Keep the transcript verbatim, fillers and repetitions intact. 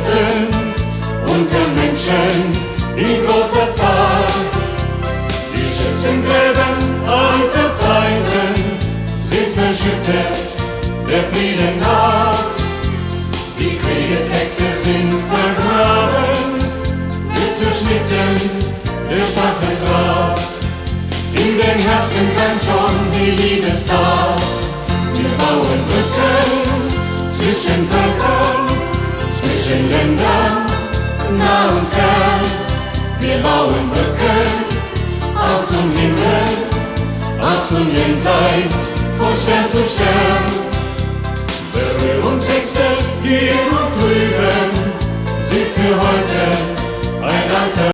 Herzen unter Menschen in großer Zahl. Die Schützengräben alter Zeiten sind verschüttet, der Frieden naht. Die Kriegshexen sind vergraben, wird zerschnitten der Stacheldraht. In den Herzen brennt schon die Liebestat. Wir bauen Brücken zwischen Völkern, zwischen Ländern, nah und fern. Wir bauen Brücken auch zum Himmel, auch zum Jenseits, von Stern zu Stern. Berührungsängste hier und drüben sind für heute ein alter